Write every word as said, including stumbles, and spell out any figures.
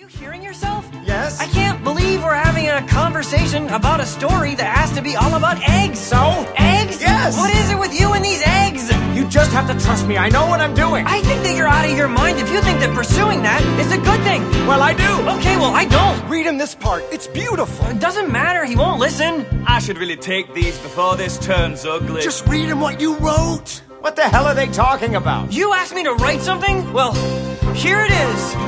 you hearing yourself? Yes? I can't believe we're having a conversation about a story that has to be all about eggs. So? Eggs? Yes! What is it with you and these eggs? You just have to trust me. I know what I'm doing. I think that you're out of your mind if you think that pursuing that is a good thing. Well, I do. Okay, well, I don't. Read him this part. It's beautiful. It doesn't matter. He won't listen. I should really take these before this turns ugly. Just read him what you wrote. What the hell are they talking about? You asked me to write something? Well, here it is.